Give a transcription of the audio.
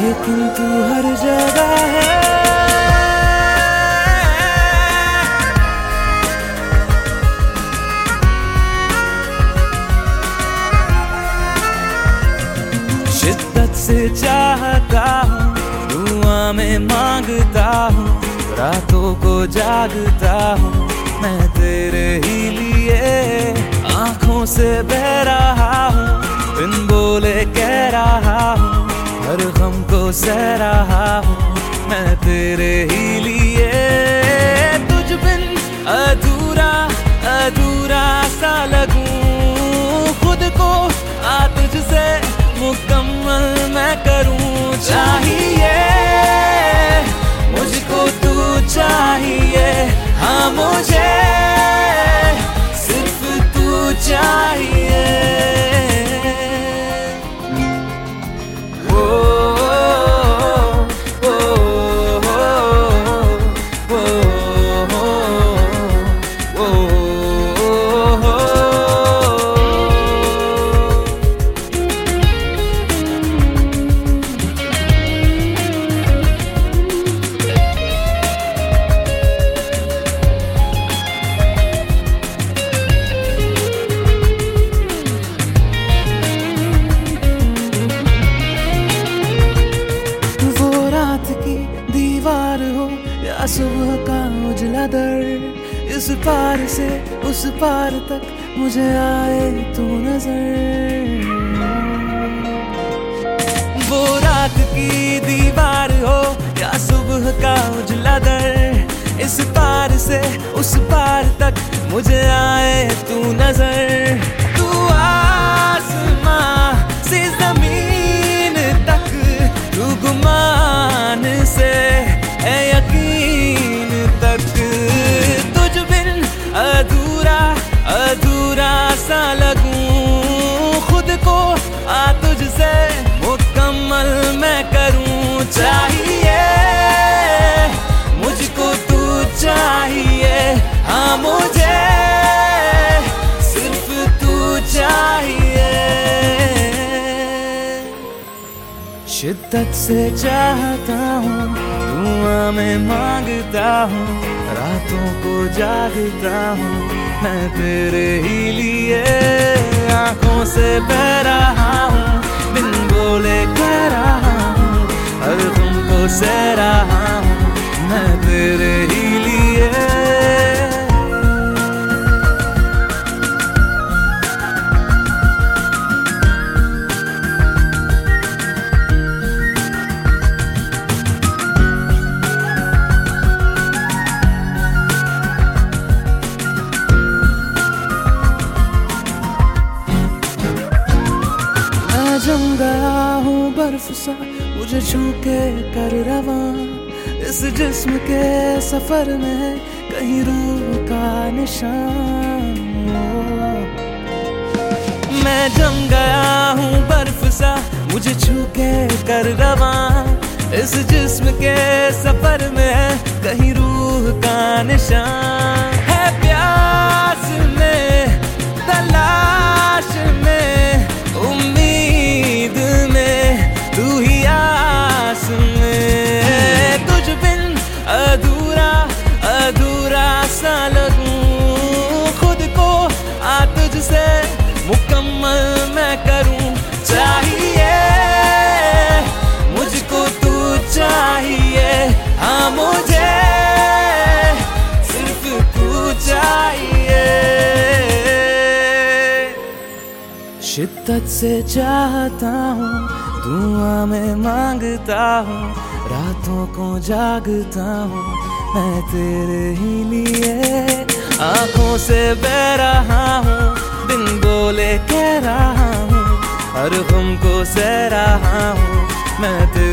लेकिन तू हर जगह है। शिद्दत से चाहता हूँ, दुआ में मांगता हूँ, रातों को जागता हूँ मैं तेरे ही लिए। आँखों से बह रहा हूँ, बिन बोले कह रहा हूँ, हर गम को सह रहा हूँ मैं तेरे ही लिए। तुझ बिन अधूरा अधूरा सा लगूं, खुद को आ तुझसे मुकम्मल मैं करूं। चाहिए मुझको तू चाहिए, हाँ मुझे सिर्फ तू चाहिए। दीवार हो या सुबह का उजला दर, इस पार से उस पार तक मुझे आए तू नजर। वो रात की दीवार हो या सुबह का उजला दर, इस पार से उस पार तक मुझे आए तू नजर। तू आसमां से जमीन तक, तू गुमान से है यकीन तक, तुझ बिन अधूरा अधूरा सा लगूं, खुद को आ तुझसे मुकम्मल मैं करूं। चाहिए मुझको तू चाहिए, हाँ मुझे सिर्फ तू चाहिए। शिद्दत से चाहता हूँ, दुआ में मांगता हूँ, रातों को जागता हूँ मैं तेरे ही लिए। आँखों से बह रहा हूँ, बिन बोले कह रहा हूँ, हर तुमको सह रहा हूँ मैं तेरे ही लिए। जम गया हूँ बर्फ सा, मुझे छू के कर रवां, इस जिस्म के सफर में कहीं रूह का निशान। मैं जम गया हूँ बर्फ सा, मुझे छू के कर रवां, इस जिस्म के सफर में कहीं रूह का निशान। है प्यास में, तलाश में, उम्मीद में, तू ही आस में, तुझ बिन अधूरा अधूरा सा लगूं, खुद को आ तुझसे मुकम्मल मैं करूं। चाहिए मुझको तू चाहिए, हाँ मुझे सिर्फ तू चाहिए। शिद्दत से चाहता हूँ, दुआ में मांगता हूँ, रातों को जागता हूँ मैं तेरे ही लिए। आँखों से बह रहा हूँ, बिन बोले कह रहा हूँ, हर गम को सह रहा हूँ मैं तेरे